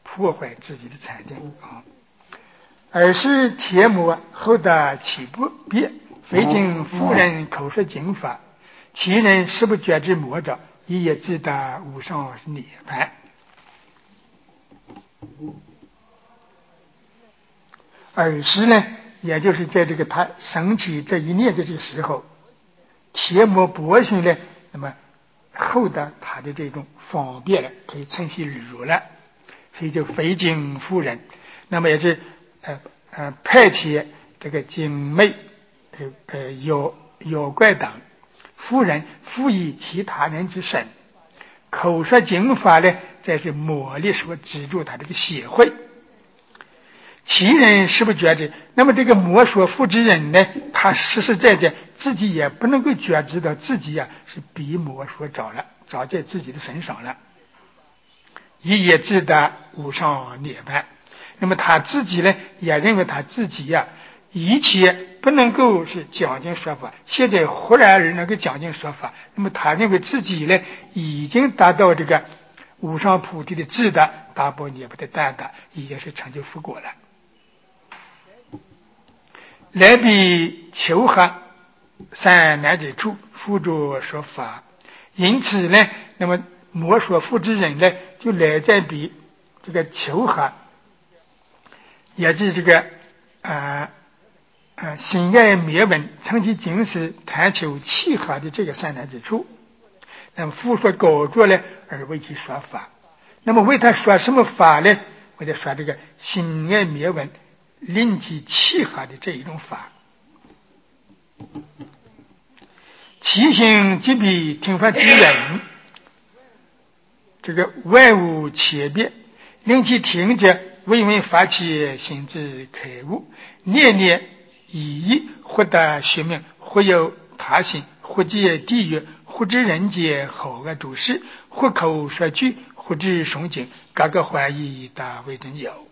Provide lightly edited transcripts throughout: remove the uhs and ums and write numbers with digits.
破坏自己的禅定啊。尔时铁魔后得起不别，非经夫人口说经法，其人实不觉知魔者，一也自得无上涅槃。尔时呢，也就是在这个他升起这一念的这个时候，铁魔博寻呢，那么后得他的这种方便了，可以称其如了，所以就非经夫人，那么也是派遣这个精魅妖怪等夫人附以其他人之身，口说经法呢，再是魔力所止住他这个邪慧。其人是不是觉知？那么这个魔所附之人呢，他实实在在自己也不能够觉知到自己是被魔所找了，找在自己的身上了，也自得无上涅槃。那么他自己呢，也认为他自己一切不能够是讲经说法，现在忽然而能够讲经说法，那么他认为自己呢，已经达到这个无上菩提的智德，达波涅槃的大德，已经是成就佛果了。来比求合善男之处，辅助说法。因此呢，那么魔所附之人呢，就来在比这个求合，也就是这个心爱灭闻，称其经世贪求契合的这个善男之处，那么复说搞作呢，而为其说法。那么为他说什么法呢？为他说这个心爱灭闻令其契合的这一种法。其行即比听法之人，这个外物切别，令其听者为闻发起心之开悟，念念意义，或得学命，或有他心，或解地狱，或知人间好恶诸事，或口说句，或知诵经，各个怀疑大为真有。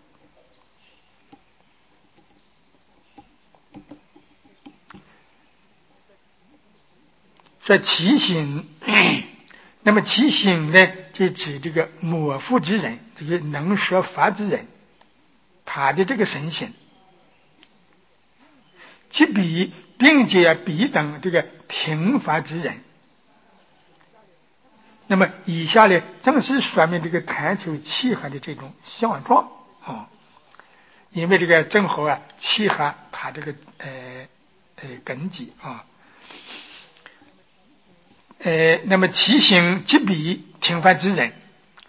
说其行，那么其行呢，就指这个魔附之人，这个能说法之人，他的这个神性，其比并且比等这个听法之人。那么以下呢，正是说明这个贪求契合的这种相状啊，因为这个正好契合他这个根基啊。那么其行即比听法之人，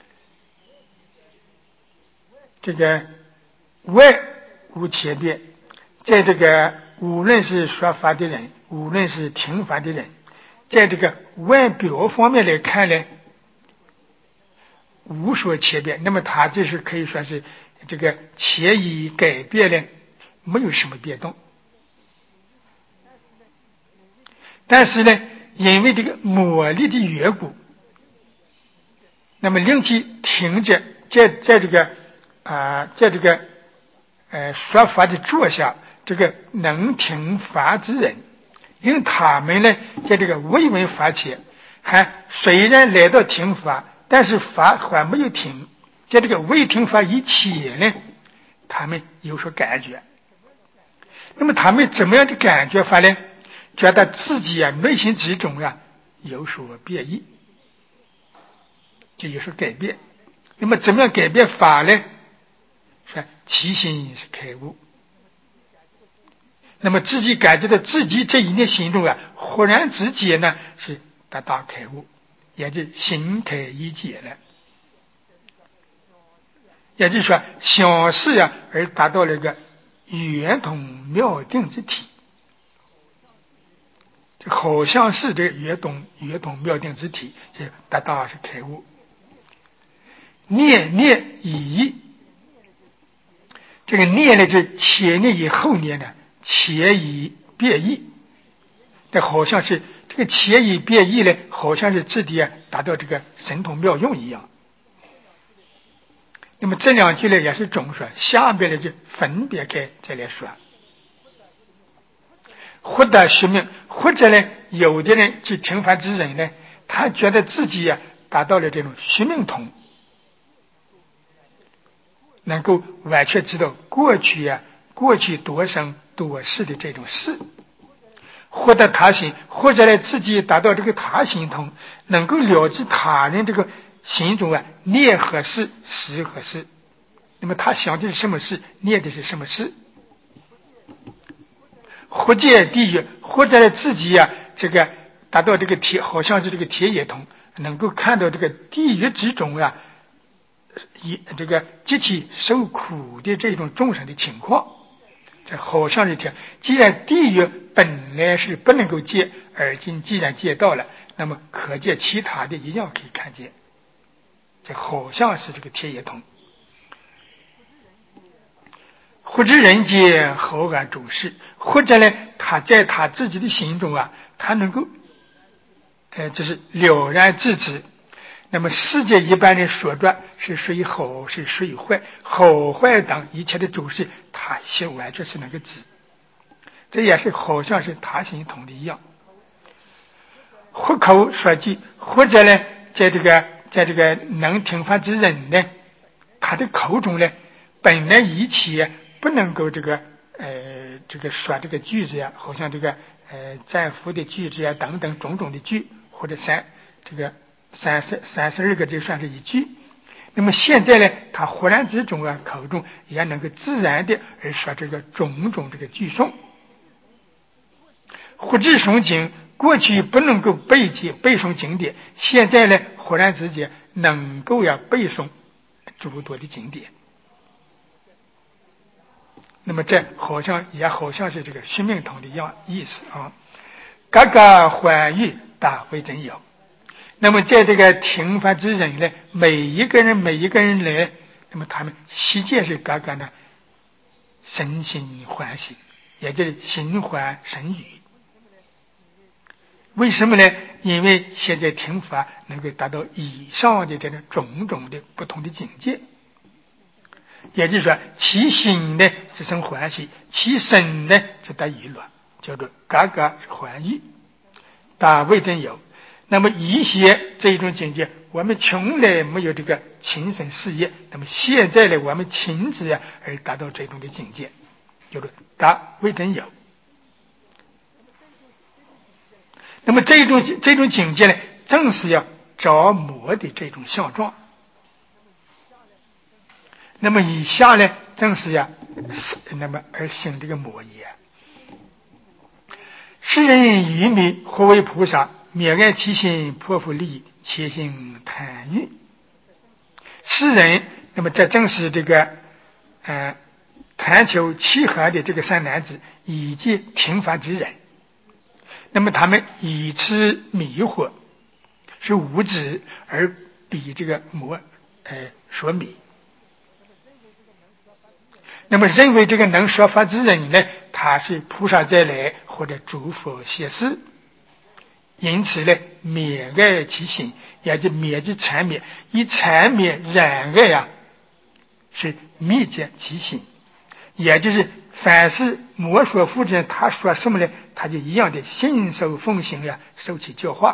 这个外无切别，在这个无论是说法的人，无论是听法的人，在这个外表方面来看呢，无所切别。那么他就是可以说是这个潜移改变呢，没有什么变动。但是呢，因为这个魔力的缘故，那么令其听着在这个说法的座下，这个能听法之人，令他们呢在这个为闻法前，还虽然来到听法，但是法还没有听，在这个未听法以前呢，他们有所感觉。那么他们怎么样的感觉法呢？觉得自己内心之中有所变异，就有所改变。那么怎么样改变法呢？说其心是开悟。那么自己感觉到自己这一念心中忽然之间呢是达到开悟，也就心开意解了。也就是说想事而达到了一个圆通妙定之体，就好像是这个圆通妙定之体，就达到是开悟。念念已义，这个念呢，就前念以后念呢，前以变异。这好像是这个前以变异呢，好像是自己达到这个神通妙用一样。那么这两句呢也是总说，下边呢就分别开再来说。或得学命，或者呢，有的人就听法之人呢，他觉得自己达到了这种学命通。 能够完全知道过去多生多世的这种事，获得他心，或者呢自己达到这个他心通，能够了知他人这个心中念何事，实何事。那么他想的是什么事，念的是什么事，或见地狱，或者呢自己这个达到这个好像是这个铁眼通，能够看到这个地狱之中这个极其受苦的这种众生的情况。这好像是听，既然地狱本来是不能够见，而今既然见到了，那么可见其他的一样可以看见。这好像是这个铁眼通。或知人间好安诸事，或者呢他在他自己的心中他能够就是了然自知。那么世界一般人说的是属于好，是属于坏，好坏等一切的诸事，他心完全是能够知。这也是好像是他心通的一样。或口说句，或者呢在这个能听法之人呢，他的口中呢本来一切不能够这个说这个句子好像这个赞福的句子等等种种的句，或者32个就算是一句。那么现在呢，他忽然之中口中也能够自然的而说这个种种这个句诵。或知诵经，过去不能够背诵经典，现在呢忽然之间能够背诵诸多的经典。那么这好像是这个须命通的意思嘎嘎欢愉大会真有。那么在这个听法之人呢，每一个人来，那么他们悉皆是嘎嘎呢身心欢喜，也就是心欢神愉。为什么呢？因为现在听法能够达到以上的这种种种的不同的境界，也就是说其心呢是生欢喜，其身呢是得娱乐，叫做嘎嘎欢愉大为真有。那么一些这一种境界我们从来没有这个亲身事业，那么现在呢我们亲自而达到这种的境界，叫做大为真有。那么这种境界呢，正是要着魔的这种相状。那么以下呢，正是那么而行这个魔也。世人愚迷，或为菩萨，灭爱其心，破腹利益，切行贪欲。世人，那么这正是这个贪求契合的这个三男子以及听法之人。那么他们以此迷惑，是无知而比这个魔所迷。那么认为这个能说法之人呢，他是菩萨再来或者诸佛现世，因此呢灭爱其心，也就灭之缠灭，以缠灭染爱是灭绝其心。也就是凡是魔所附之人，他说什么呢，他就一样的信受奉行受其教化。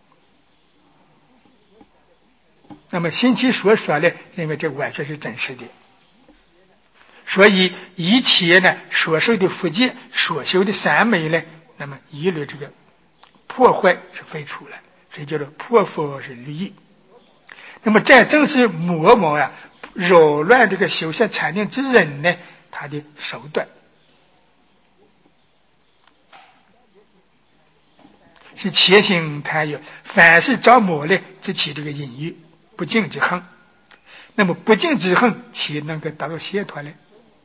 那么信其所说呢，认为这完全是真实的。所以一切呢所受的福戒，所修的三昧呢，那么一律这个破坏是废除了，所以叫做破佛是律仪。那么这正是魔王扰乱这个修学禅定之人呢，他的手段是切行贪欲，凡是着魔呢，只起这个隐喻不净之恨。那么不净之恨岂能够达到解脱呢？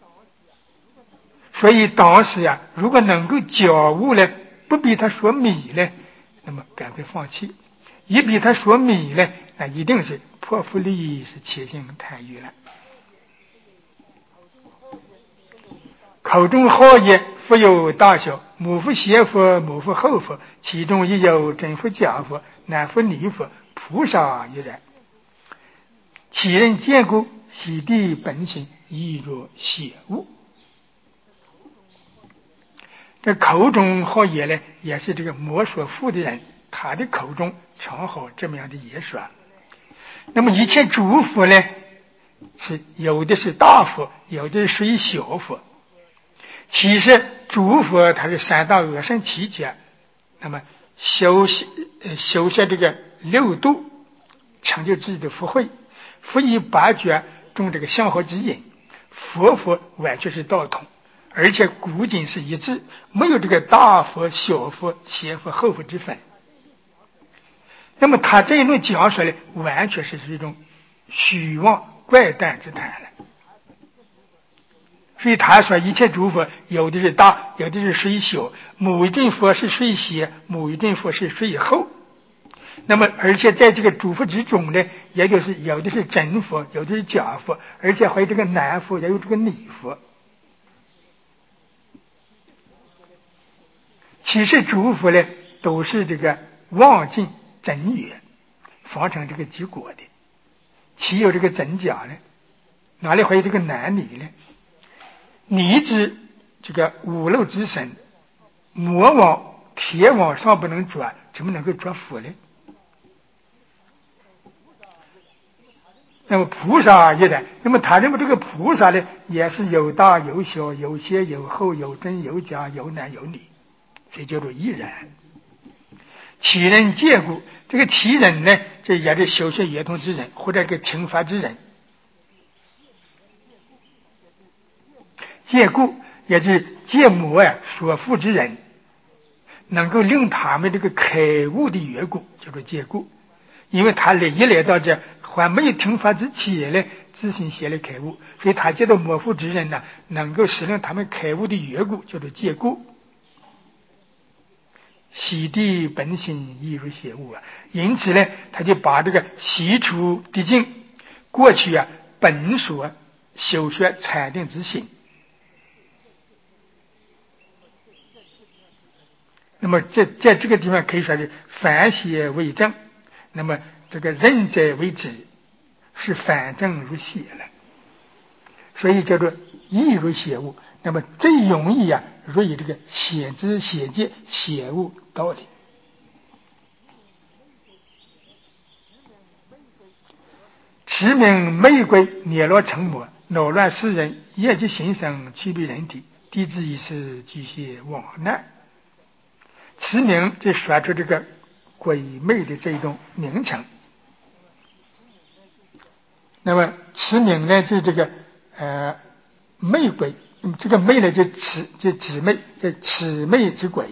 所以当时如果能够觉悟呢，不比他所迷呢，那么赶快放弃；一比他所迷呢，那一定是破腹利益，是切行贪欲了。口中好言，复有大小，母父先佛，母父后佛，其中亦有真佛假佛，男佛女佛，菩萨亦然。其人见过洗涤本性，亦若邪物。这口中好言呢，也是这个魔所附的人，他的口中常好这么样的言说。那么一切诸佛呢， 是有的是大佛，有的是属于小佛。其实诸佛它是三大恶圣七劫，那么修学这个六度，成就自己的福慧，福以八觉种这个祥和之因，佛完全是道统，而且古今是一致，没有这个大佛、小佛、邪佛、后佛之分。那么他这一论讲出来，完全是一种虚妄怪诞之谈了。所以他说一切诸佛有的是大，有的是属于小，某一尊佛是属于邪，某一尊佛是属于后。那么而且在这个诸佛之中呢，也就是有的是真佛，有的是假佛，而且还有这个男佛，也有这个女佛。其实诸佛呢都是这个妄尽真缘方成这个结果的，岂有这个真假呢？哪里会有这个男女呢？你知这个五漏之神，魔王天王上不能捉，怎么能够捉佛呢？那么菩萨也的，那么他认为这个菩萨呢，也是有大有小，有先有后，有真有假，有男有女，所以叫做一人。其人戒故，这个其人呢，这也是修学圆通之人，或者个听法之人。戒故也是戒魔所缚之人，能够令他们这个开悟的缘故，叫做戒故。因为他一来到这还没有听法之前呢，自行先来开悟，所以他见到魔缚之人呢，能够使令他们开悟的缘故，叫做戒故。洗涤本心亦如邪物啊，因此呢，他就把这个洗除涤净过去本所修学禅定之心。那么在这个地方可以说是反邪为正，那么这个人者为止，是反正如邪了，所以叫做亦如邪物。那么最容易入于这个邪知邪见邪物道理。持名玫瑰捏罗成魔，恼乱世人，业即形生，区别人体，地之意是巨蟹往难。持名就说出这个鬼魅的这种名称。那么持名呢，就这个魅鬼，那么这个魅呢就姊妹，就此魅之鬼。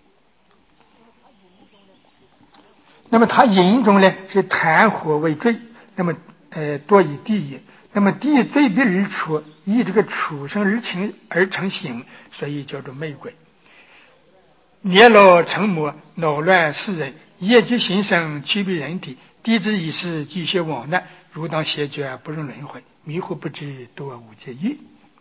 那么它引中呢是檀火为坠，那么多以地也。那么地罪别而出，以这个畜生而成形，所以叫做魅鬼。捏罗成魔，恼乱世人，业具形生，区别人体，地之意是巨蟹往难，如当邪觉，不容轮回，迷惑不知，多无界狱。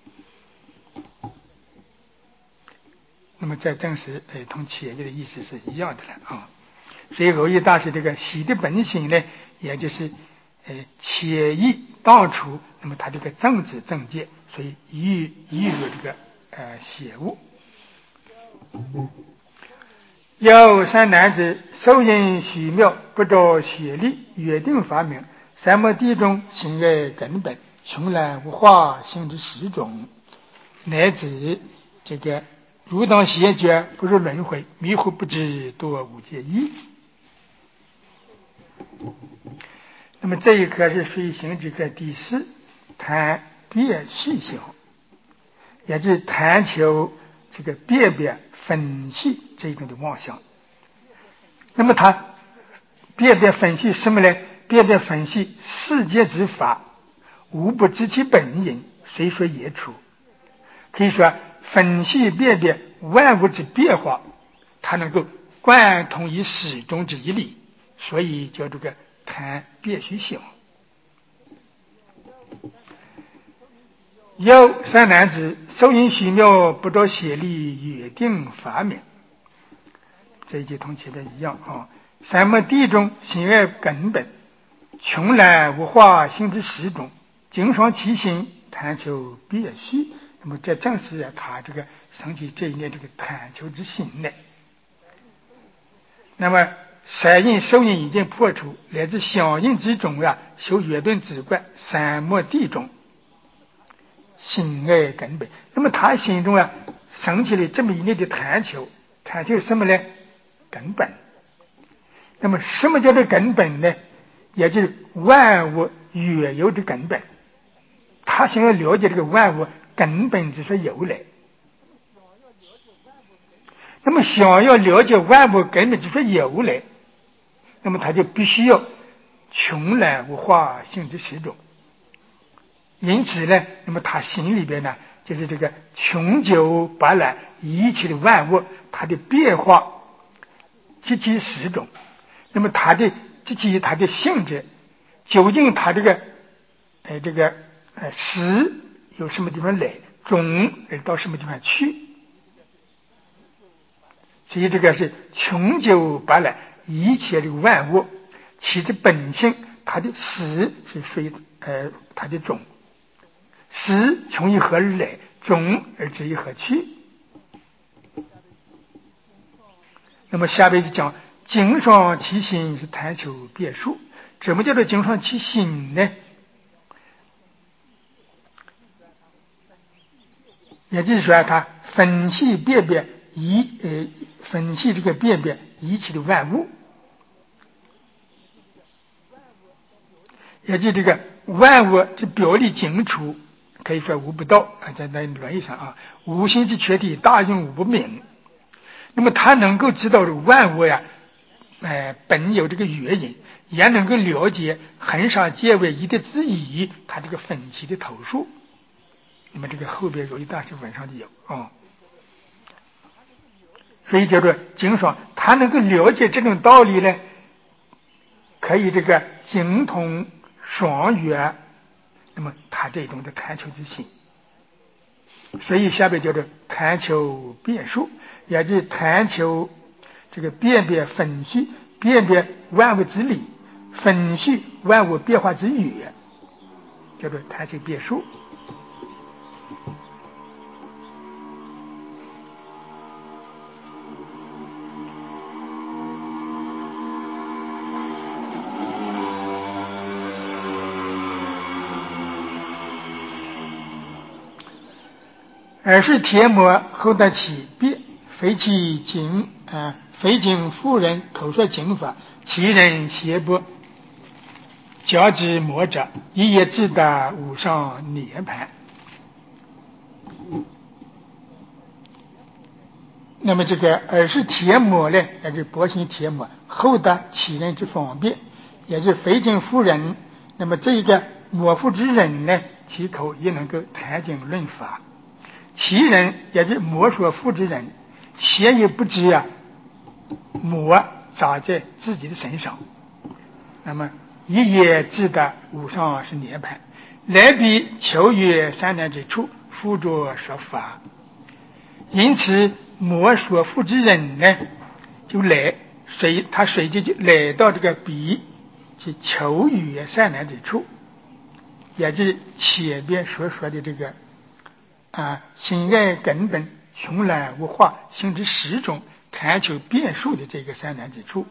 那么在正史同前面的意思是一样的了啊。所以耦益大师这个喜的本性呢，也就是潜意当初，那么他这个正知正见，所以易入这个邪物。有三男子受因虚妙，不着学力，约定发明，三摩地中心爱根本，穷然无化，性之始终，乃至这个如当邪觉，不入轮回，迷惑不知，多无界义。那么这一课是随行之课第四，谈别细小，也就是谈求这个别分析这种的妄想。那么他别分析什么呢？别分析世界之法，无不知其本因，随说也出。可以说分析别万物之变化，它能够贯通于始终之一理，所以叫这个谈别虚性。有三男子受因虚妙，不着邪力，约定发明。这一节同前面一样啊。三摩地中心爱根本，穷然无化，性之始终，经霜其心，贪求别虚。那么这正是他这个升起这一念这个贪求之心呢。那么三印受印已经破除，来自响应之中啊，修月顿止观三摩地中，心爱根本。那么他心中啊升起了这么一类的贪求，贪求什么呢？根本。那么什么叫做根本呢？也就是万物原有的根本。他想要了解这个万物根本之所由来。那么想要了解万物根本之所由来，那么他就必须要穷览无化性之始终。因此呢，那么他心里边呢，就是这个穷究八览一切的万物，它的变化及其始终。那么它的及其它的性质，究竟它这个始由什么地方来，终而到什么地方去？所以这个是穷究八览一切的万物，其的本性，它的始是属于它的终，始从一何而来，终而至于何去？那么下边就讲经爽其心是贪求变数。怎么叫做经爽其心呢？也就是说，他分析辨别分析这个辨别一切的万物，也就这个万物之表里精出，可以说无不道啊，在那论义上啊，无心之全体，大用无不明。那么他能够知道这万物呀，本有这个原因，也能够了解恒上皆为一的之意，他这个分析的头数。那么这个后边有一大是文上的有所以叫做经爽，他能够了解这种道理呢，可以这个精通双圆，那么他这种的贪求之心，所以下边叫做贪求变数，也就是贪求这个辨别分析辨别万物之理，分析万物变化之源，叫做贪求变数。而是铁模后得起变，非经妇人口说经法，其人邪薄，教之魔者，一夜自得无上涅槃。那么这个而是铁模呢，也就是薄行铁模，后得其人之方便，也是非经妇人。那么这一个模夫之人呢，其口也能够谈经论法。其人也是魔所附之人，邪也不知啊，魔长在自己的身上。那么一夜自得无上是涅槃，来彼求于三难之处，附着说法。因此魔所附之人呢，就来他随即就来到这个彼即求于三难之处，也就是前边所说的这个心爱根本，穷览无化，性之始终，贪求变数的这个三难之处，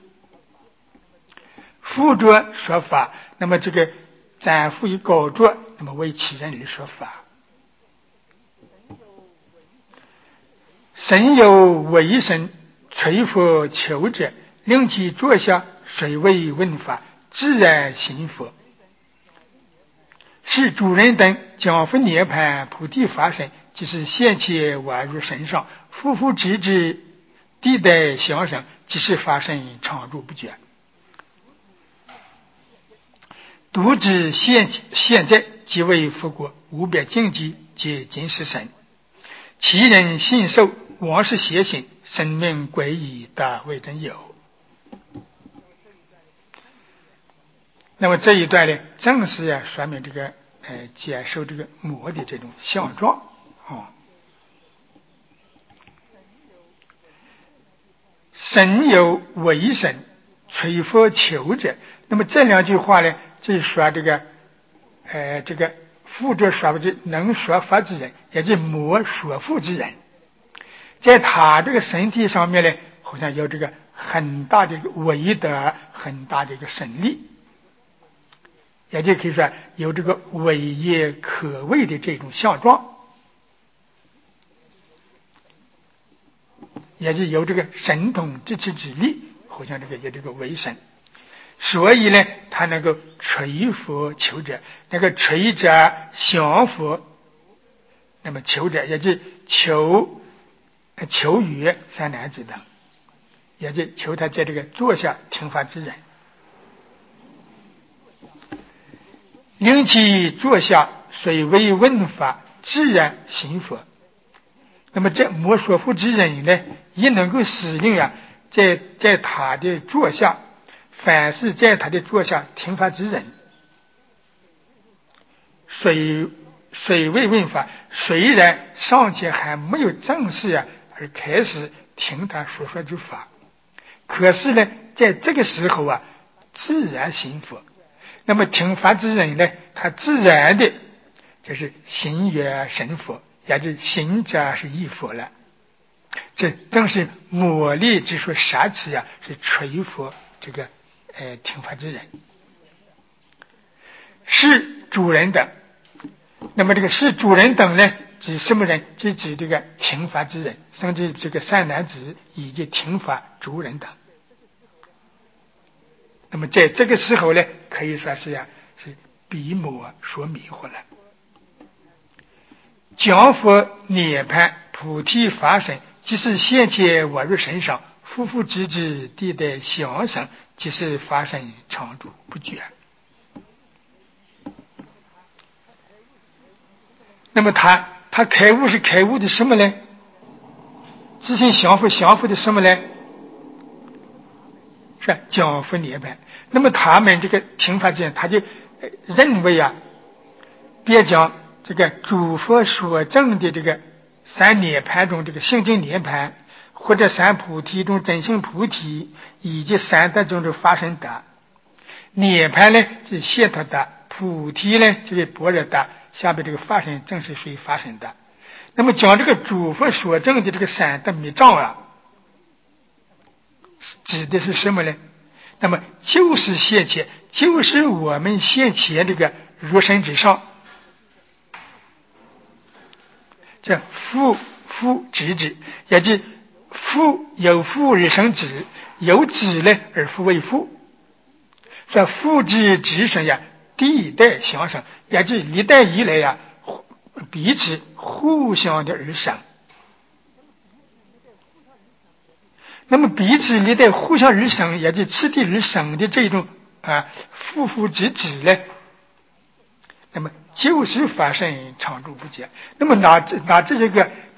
附着说法。那么这个暂附于高着，那么为其人而说法。神有为神，垂佛求者，令其坐下，水位问法，自然心佛。是主人等将复涅槃菩提法身，即是现切宛入身上，夫妇直至地带相生，即是法身常住不绝。独知现在即为复国，无边境界皆尽是神。其人信受王是邪行，生命诡异大为真有。那么这一段呢，正是说明这个接受这个魔的这种相状神有为神，垂佛求者。那么这两句话呢，就是说这个附着说法之能说法之人，也就是魔说附之人，在他这个身体上面呢，好像有这个很大的一个伟德，很大的一个神力，也就可以说有这个伟业可畏的这种相状，也就有这个神通支持之力，好像有这个为神。所以呢，他能够垂佛求者，那个垂者降佛，那么求者也就求于三男子等，也就求他在这个坐下听法之人，令其坐下，虽为问法，自然行佛。那么这摩说佛之人呢，也能够使令在他的坐下，凡是在他的坐下听法之人，虽为问法，虽然尚且还没有正式而开始听他所说之法，可是呢，在这个时候自然行佛。那么听法之人呢，他自然的就是行也神佛，也就是行者是一佛了。这正是魔力之说杀此是垂佛这个听法之人，是主人等。那么这个是主人等呢，指什么人？就指这个听法之人，甚至这个善男子以及听法主人等。那么在这个时候呢，可以说是比魔所迷惑了。讲佛涅槃菩提法身，即是现前我入身上，夫妇之之地带相生，即是法身常住不绝。那么他开悟是开悟的什么呢？自性降伏的什么呢？是讲佛涅槃。那么他们这个听法之人，他就认为别讲这个诸佛所证的这个三涅槃中这个性净涅槃，或者三菩提中真性菩提，以及三德中的法身德。涅槃呢是解脱德，菩提呢就是般若德，下边这个法身正是属于法身德。那么讲这个诸佛所证的这个三德密藏指的是什么呢？那么就是现前，就是我们现前这个入身之上，这父直之，也就是父有父而生子，有子呢而父为父，说父之子生地带相生，也就是历代以来彼此互相的而生。那么彼此历代互相而生，也就次第而生的这种父之子呢，那么就是法身常住不绝。那么拿这些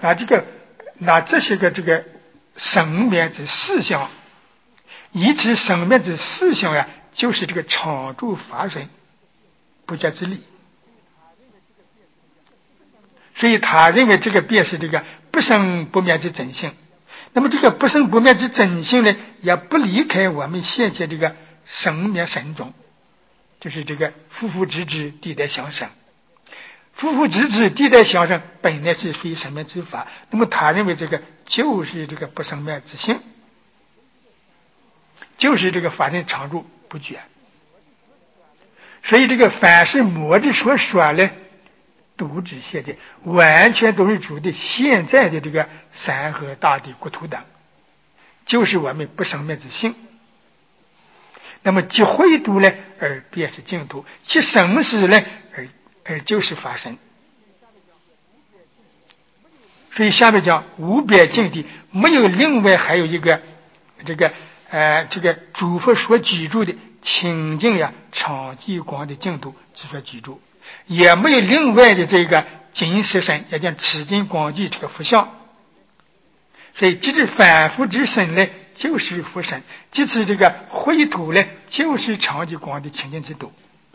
个这个生灭之事项，以此生灭之事项就是这个常住法身不绝之理。所以他认为这个便是这个不生不灭之真性。那么这个不生不灭之真性呢，也不离开我们现前这个生灭神中，就是这个父之子地带相生。父之子地带相生本来是属于生灭之法，那么他认为这个就是这个不生灭之性，就是这个法身常住不绝。所以这个凡是魔之所说呢，都指现在完全都是指的现在的这个山河大地国土等，就是我们不生灭之性。那么即慧度呢，而便是净土；即生死呢，而就是法身。所以下面讲无边净地，没有另外还有一个这个诸佛所居住的清净常寂光的净土之所居住，也没有另外的这个金色身，也叫持金光具这个佛像。所以即是凡夫之身呢，就是佛身；即是这个秽土呢，就是常寂光的清净之土。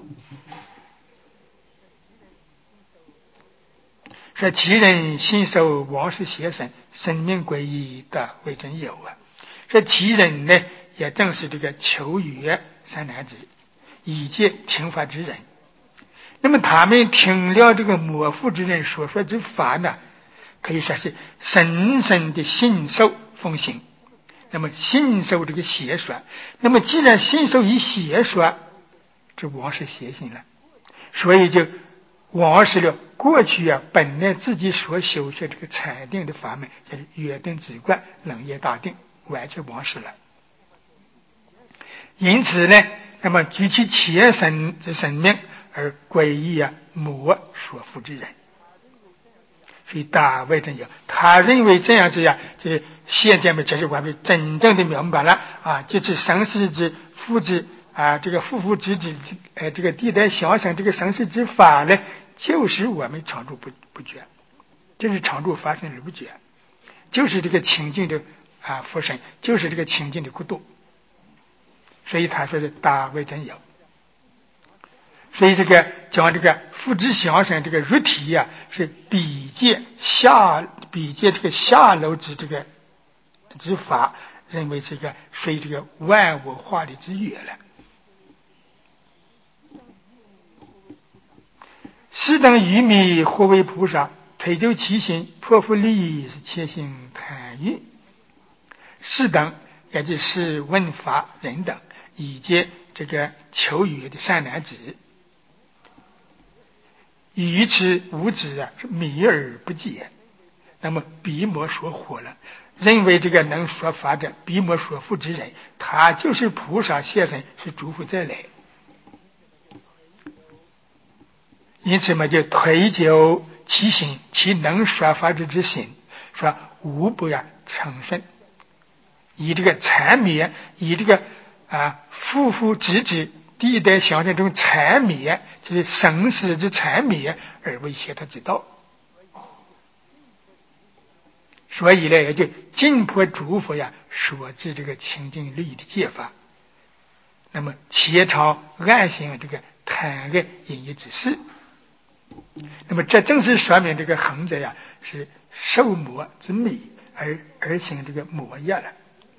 说其人信受王室邪神，生命归依的为真有说其人呢，也正是这个求语三男子以及听法之人。那么他们听了这个末父之人所说之法呢，可以说是深深的信受奉行， 那么信受这个邪说。那么既然信受一邪说，这王是邪性了，所以就王是了过去本来自己所修学这个禅定的法门，就是约定止观、楞严大定，完全忘失了。因此呢，那么举起切身之生命而皈依魔所附之人。所以大卫真有，他认为这样子就是现在嘛，这是我们真正的明白了啊，就是生死之父之这个父之子，这个地带相生，这个生死之法呢，就是我们常住不绝，就是常住发生而不绝，就是这个清净的福身，就是这个清净的国度。所以他说是大卫真有。所以这个讲这个父之相生这个肉体是比肩这个下楼之这个之法，认为这个随这个万物化理之约了。是等愚迷或为菩萨，推究其心，破腹利益，是切心贪欲。是等也就是问法人等，以及这个求语的善男子。愚痴无知是迷而不解，那么彼魔所惑了，认为这个能说法者，彼魔所附之人，他就是菩萨现身，是诸佛再来。因此嘛，就推究其心，其能说法者之心，说无不成圣，以这个缠灭，以这个父子之地带相生这种缠灭，就是生死之缠灭而为解脱之道。所以呢，也就尽破诸佛所知这个清净律的戒法，那么切超暗行这个贪爱淫欲之事。那么这正是说明这个行者是受魔之迷而行这个魔业了。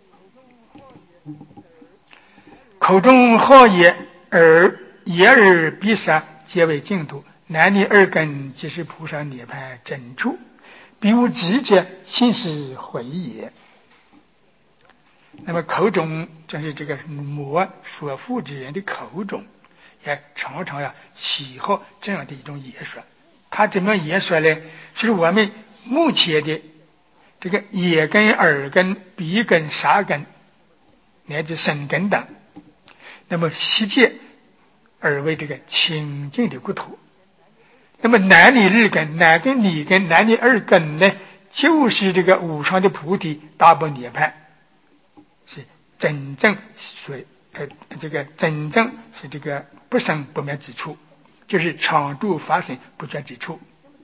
口中好言而必杀，皆为净土。男女二根，即是菩萨涅槃真处。彼无知者，心是毁也。那么口中正是这个魔所附之人的口中，也常常喜好这样的一种言说。他怎么言说呢？是我们目前的这个眼根、耳根、鼻根、舌根乃至身根等，那么悉界而为这个清净的国土。那么男女二根，男根女根，男女二根呢，就是这个无上的菩提大般涅槃，是真正这个真正是这个不生不灭之处，就是常住发生不绝之处。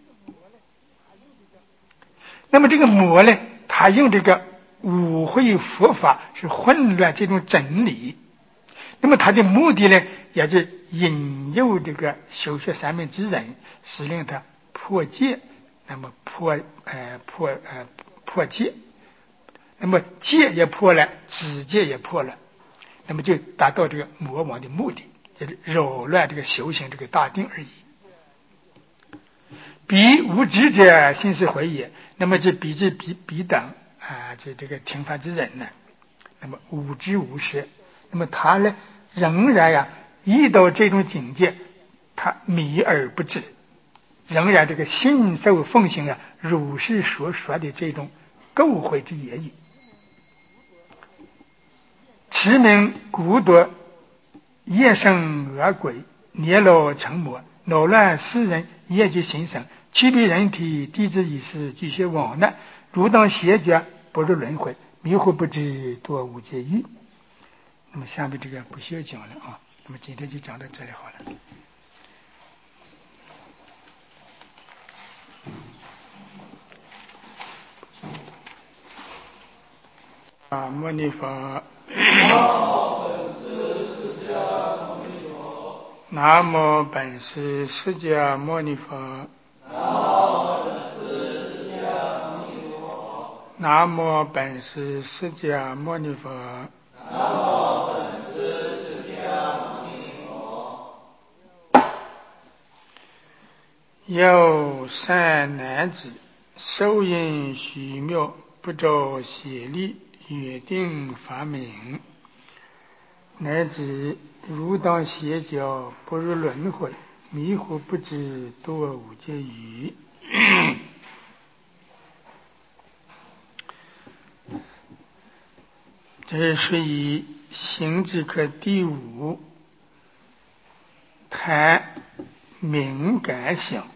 那么这个魔呢，他用这个污秽佛法是混乱这种真理，那么他的目的呢，也是引诱这个修学三昧之人，使令他破戒，那么破戒，那么戒也破了，止戒也破了，那么就达到这个魔王的目的，就是扰乱这个修行这个大定而已。彼无知者，心是毁也。那么这彼等这个听法之人呢，那么无知无识，那么他呢仍然遇到这种境界，他迷而不知，仍然这个信受奉行儒士所说的这种垢秽之言语，驰名孤独，夜生恶鬼，年老成魔，恼乱世人，业具心生，区别人体，地质意识，巨些妄难，如当邪觉，不入轮回，迷惑不知，多无界意。那么下面这个不需要讲了那么今天就讲到这里好了。牟尼佛。南无本师释迦牟尼佛。南无本师释迦牟尼佛。有善男子，受因虚妙，不着邪力， 约定发明，乃至如当邪教，不入轮回，迷惑不知，多无结余。这是属于行之课第5，谈敏感想。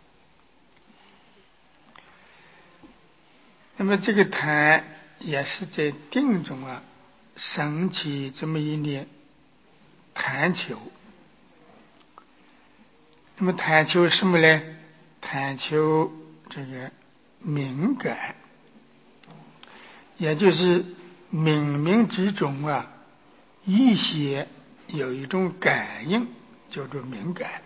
那么这个谈也是在定中升起这么一念贪求。那么贪求什么呢？贪求这个敏感，也就是冥冥之中预先有一种感应，叫做敏感。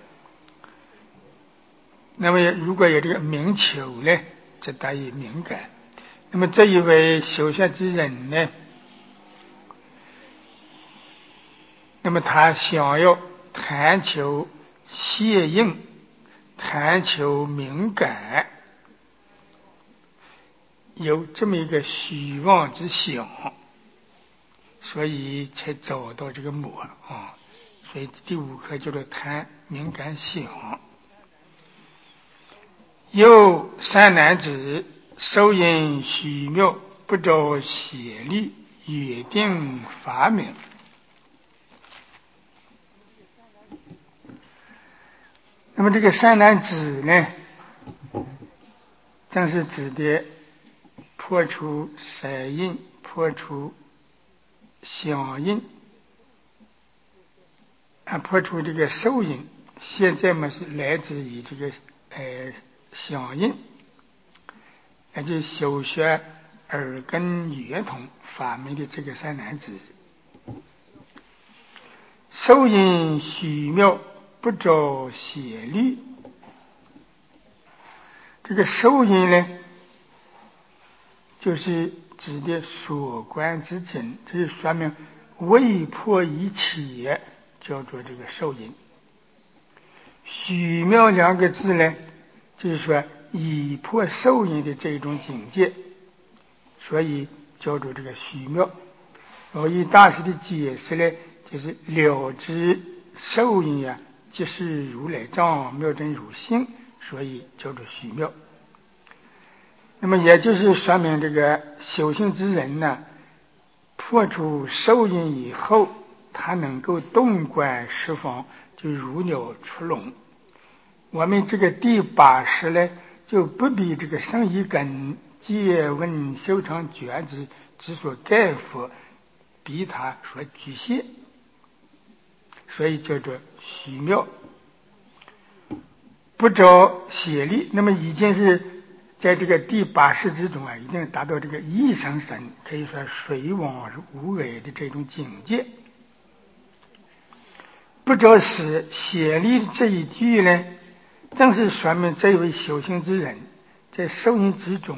那么如果有这个明求呢，则大于敏感。那么这一位修学之人呢，那么他想要贪求谢应，贪求敏感，有这么一个虚妄之想，所以才找到这个魔所以第5课叫做贪敏感想。有三男子，受因虚妙，不着邪力，约定发明。那么这个三男子呢，正是指的破除色因，破除想因破除这个受因。现在是来自于这个想因，也就是修学耳根圆通发明的这个三男子。受因虚妙，不着邪力。这个受因呢，就是指的所观之境，这就说明未破一切，叫做这个受因。虚妙2个字呢，就是说已破受因的这种境界，所以叫做这个虚妙。罗烯大师的解释呢，就是了知受因即是如来藏，妙真如性，所以叫做虚妙。那么也就是说明这个修行之人破除受因以后，他能够洞观十方，就如鸟出笼。我们这个第8识呢，就不比这个生一根借闻修成觉知之所盖覆，比他所局限，所以叫做虚妙。不着邪力，那么已经是在这个第8识之中已经达到这个一生神，可以说水往无碍的这种境界。不着邪力这一句呢，正是说明这位修行之人在受因之中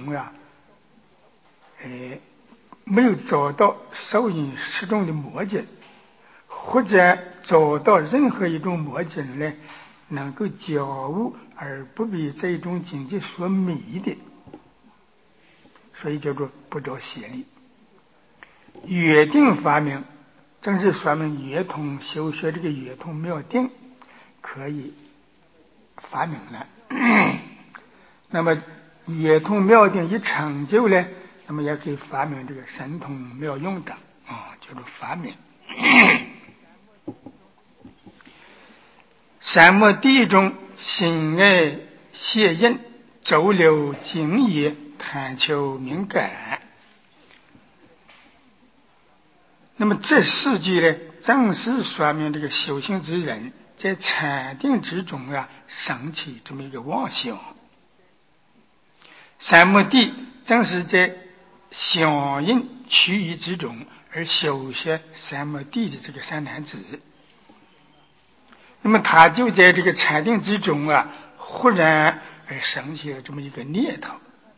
没有找到受因失中的魔境，或者找到任何一种魔境呢，能够觉悟而不被这种境界所迷的，所以叫做不着邪力。约定发明，正是说明圆通修学这个圆通妙定可以发明了。那么圆通妙定一成就呢，那么也可以发明这个神通妙用的叫做发明。三摩地中心爱谢印，周流精业，贪求敏感。那么这4句呢，正是说明这个修行之人在禅定之中升起这么一个妄想。三摩地正是在响应趋于之中而修学三摩地的这个三男子。那么他就在这个禅定之中忽然而升起了这么一个念头。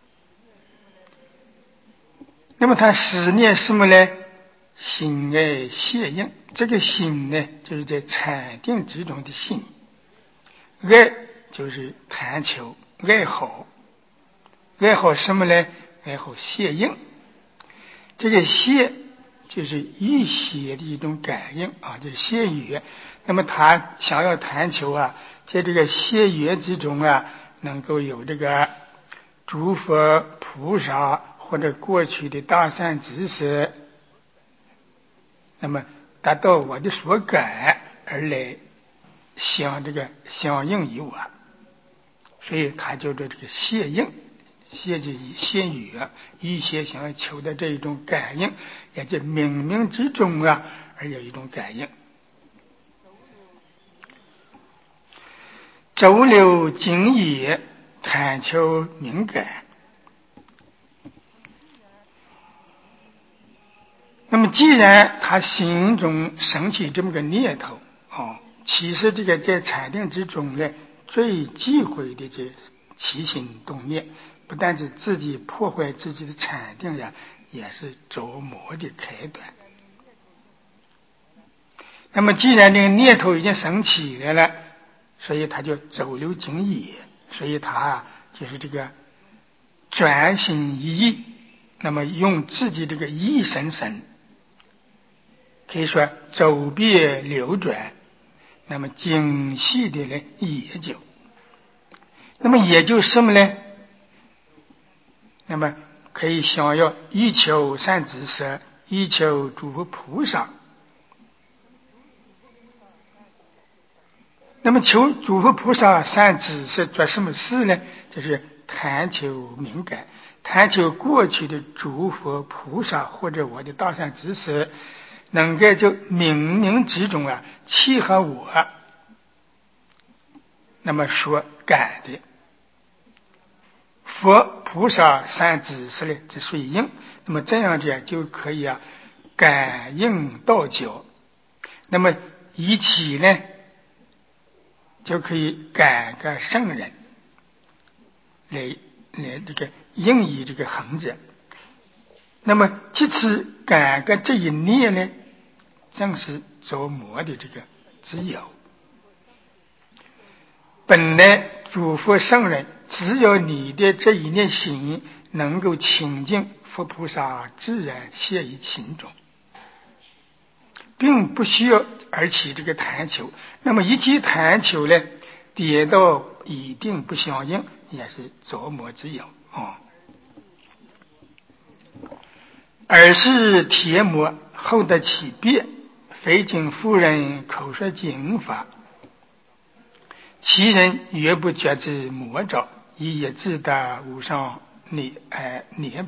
那么他思念什么呢？心爱谢应。这个心呢，就是在禅定之中的心。爱就是贪求爱好，爱好什么呢？爱好谢应。 这个谢就是预写的一种感应啊，就是谢乐。那么他想要谈求啊，在这个谢乐之中啊，能够有这个诸佛菩萨或者过去的大善知识，那么达到我的所感而来相应于我，所以他叫做这个谢应。谢就以谢乐预先想要求的这一种感应，也就冥冥之中啊而有一种感应。周流精也，探求敏感。那么既然他心中升起这么个念头其实这个在禅定之中呢，最忌讳的这起心动念，不但是自己破坏自己的禅定呀，也是着魔的开端。那么既然这个念头已经升起来了，所以他就周流精也，所以他就是这个专心一意，那么用自己这个意神神，可以说周遍流转，那么精细的来研究。那么研究什么呢？那么可以想要欲求善知识，欲求诸佛菩萨。那么求诸佛菩萨善知识做什么事呢？就是探求敏感，探求过去的诸佛菩萨或者我的大善知识，能够就冥冥之中啊契合我那么所感的佛菩萨善知识的之随应，那么这样子就可以感应道交，那么一起呢就可以感个圣人来这个应以这个行者。那么这次感个这一念呢，正是着魔的这个之有。本来诸佛圣人，只要你的这一念心能够清净，佛菩萨自然现于心中，并不需要而起这个贪求。那么一起贪求呢，跌到一定不相应，也是着魔之有尔是铁魔后得起变，非经夫人口说经法，其人越不觉知魔照，亦也自得无上涅槃。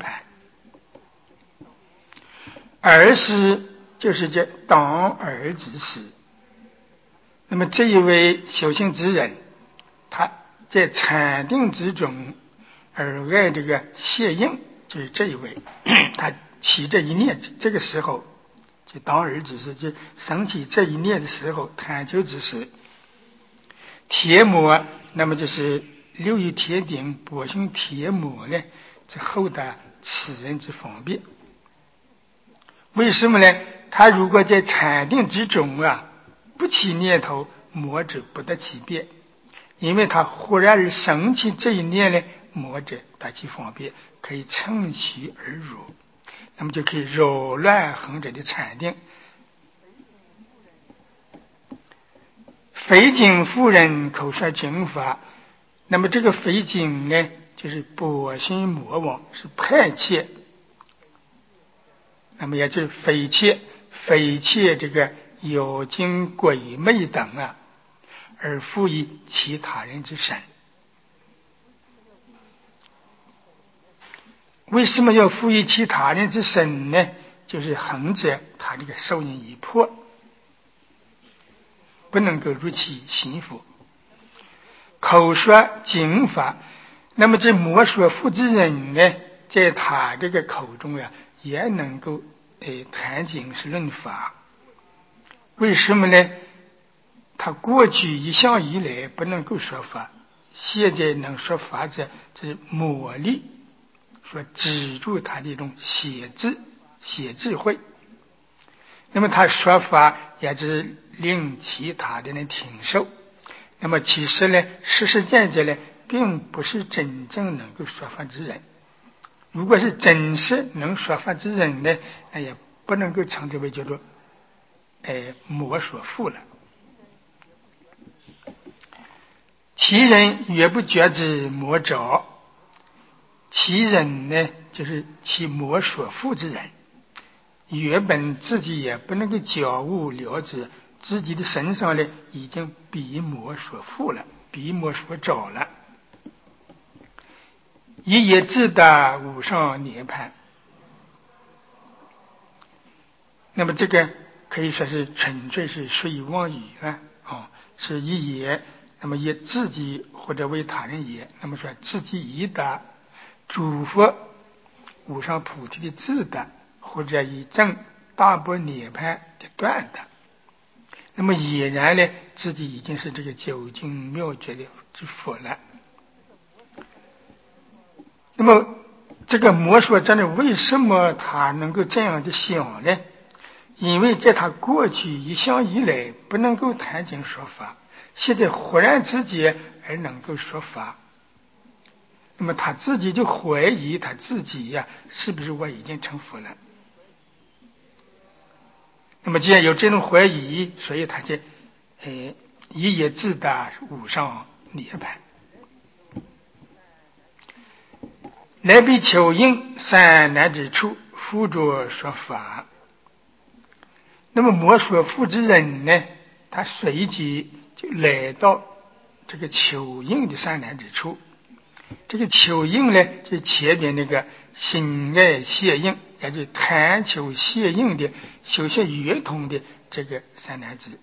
尔时就是这当尔之时。那么这一位修行之人，他在禅定之中而爱这个谢应，就是这一位他起这一念，这个时候就当尔之时，就升起这一念的时候，探究之时，铁魔那么就是六欲铁顶波旬铁魔呢，这后的此人之方便。为什么呢？他如果在禅定之中不起念头，魔者不得其变，因为他忽然而升起这一念呢，魔者得其方便，可以乘虚而入，那么就可以扰乱行者的禅定。非经夫人口说经法，那么这个非经呢，就是波旬魔王，是派切，那么也就是非切这个妖精鬼魅等而附于其他人之身。为什么要附于其他人之身呢？就是行者他这个受人一破，不能够入其心腹。口说经法，那么这魔所附之人呢，在他这个口中也能够谈经是论法。为什么呢？他过去一向以来不能够说法，现在能说法者，这是魔力所止住他的一种写智慧。那么他说法也是令其他的人听受。那么其实呢，实实在在呢，并不是真正能够说法之人。 如果是真实能说法之人呢，那也不能够称之为叫做魔所附了。其人越不觉之魔者，其人呢，就是其魔所附之人，原本自己也不能够觉悟了知自己的身上呢已经被魔所附了，被魔所着了，也自得无上涅槃。那么这个可以说是纯粹是随妄语了是一也，那么也自己或者为他人也，那么说自己已得诸佛无上菩提的自得，或者以证大般涅槃的断的，那么俨然呢自己已经是这个究竟妙觉的之佛了。那么这个魔所真的为什么他能够这样的想呢？因为在他过去一向以来不能够谈经说法，现在忽然之间而能够说法，那么他自己就怀疑他自己是不是我已经成佛了。那么既然有这种怀疑，所以他就也自得无上涅槃。来比丘应善男之处，复着说法。那么魔所附之人呢，他随即就来到这个丘应的善男之处。这个丘应呢，就前边那个心爱谢应，也就是贪求谢应的修学圆通的这个善男子。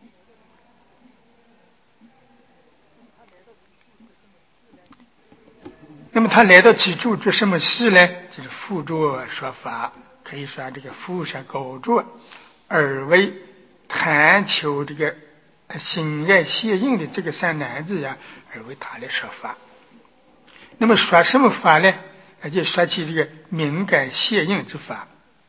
那么他来到此处做什么事呢？就是复着说法，可以说这个复说高着，而为贪求这个心爱谢应的这个善男子而为他来说法。那么说什么法呢？就说起这个敏感谢应之法。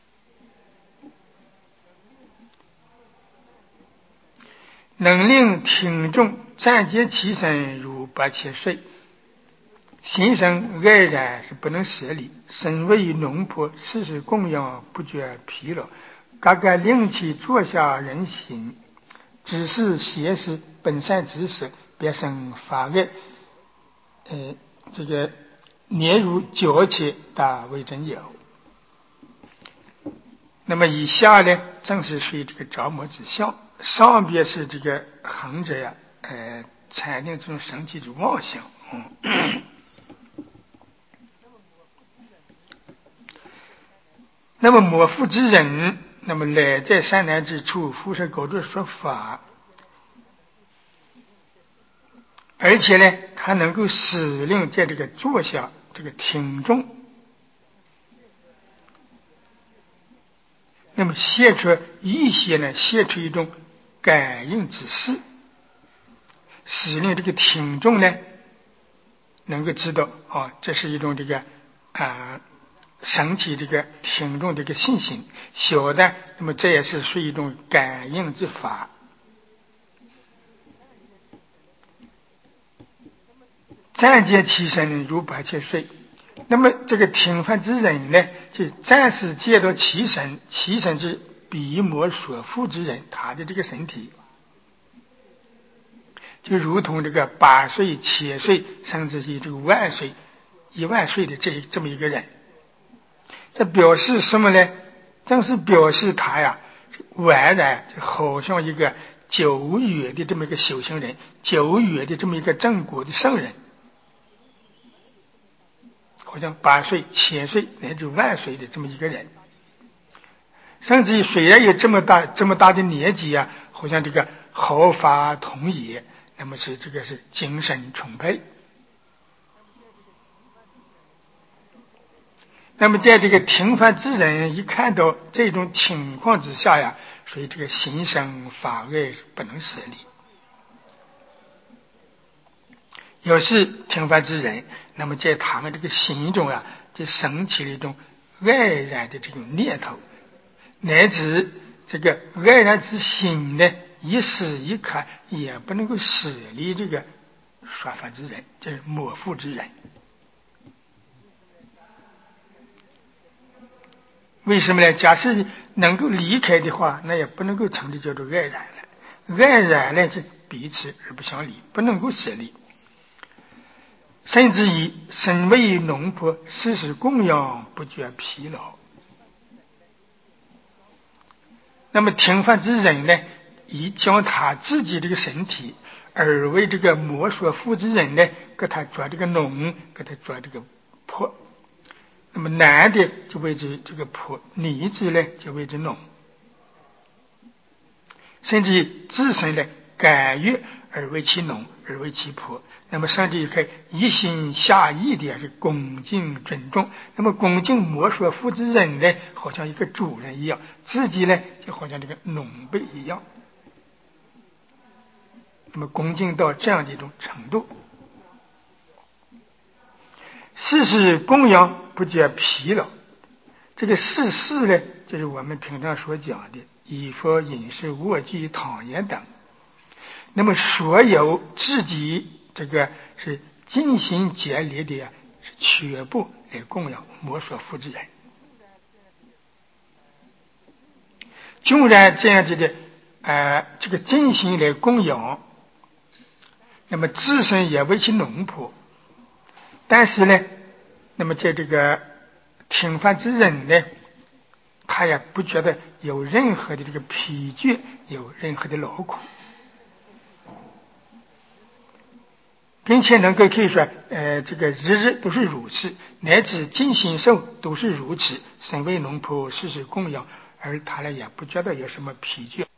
能令听众暂借其身如8,000岁，心生爱然是不能舍离，身为浓颇，事事供养不觉疲劳，嘎嘎令其坐下人心，只是邪事本善知识，别生法爱，这个年如脚切，大为真有。那么以下呢，正是属于这个着魔之相，上边是这个行者产生这种神奇之妄想。那么魔附之人，那么来在善男之处，复说高着说法，而且呢，他能够使令在这个坐下这个听众，那么现出一些呢，现出一种感应之事，使令这个听众呢能够知道这是一种这个升起这个听众的一个信心，晓得那么这也是属于一种感应之法。暂借其身如8,000岁，那么这个听法之人呢，就暂时借到其身，其身是比魔所附之人，他的这个身体就如同这个8岁、1000岁，甚至是这个万岁、1万岁的这么一个人。这表示什么呢？正是表示他完然就好像一个久远的这么一个修行人，久远的这么一个正果的圣人，好像8岁、1000岁乃至万岁的这么一个人，甚至虽然有这么大的年纪好像这个毫发童颜，那么是这个是精神充沛。那么在这个听法之人一看到这种情况之下所以这个心生法爱不能舍离。有时听法之人，那么在他们这个心中就升起了一种爱然的这种念头，乃至这个爱然之心呢，一时一刻也不能够舍离这个说法之人，就是魔附之人。 为什么呢？假设能够离开的话，那也不能够称之叫做爱然了。爱然呢是彼此而不相离，不能够舍离。甚至于身为农仆，时时供养，不觉疲劳。那么听法之人呢，以将他自己这个身体，而为这个摩所缚之人呢，给他做这个农，给他做这个仆。那么男的就为之这个仆，女子呢就为之农。甚至于自身呢甘愿而为其农，而为其仆。那么上帝可一心下意的是恭敬尊重。那么恭敬摩所缚之人呢，好像一个主人一样，自己呢就好像这个农辈一样。那么恭敬到这样的一种程度，事事供养，不觉疲劳。这个事事呢，就是我们平常所讲的衣服、饮食、卧具、躺言等。那么所有自己这个是尽心竭力的是全部来供养摩所缚之人。纵然这样子的这个尽心来供养，那么自身也为其农仆，但是呢，那么在这个听法之人呢，他也不觉得有任何的这个疲倦，有任何的劳苦，并且能够可以说这个日日都是如此，乃至尽心受都是如此。身为农仆，时时供养，而他呢也不觉得有什么疲倦。